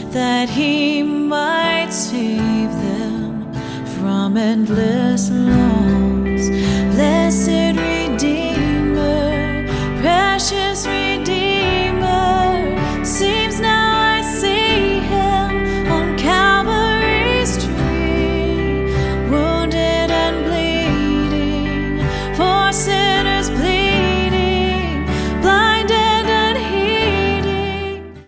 that he might save them from endless loneliness.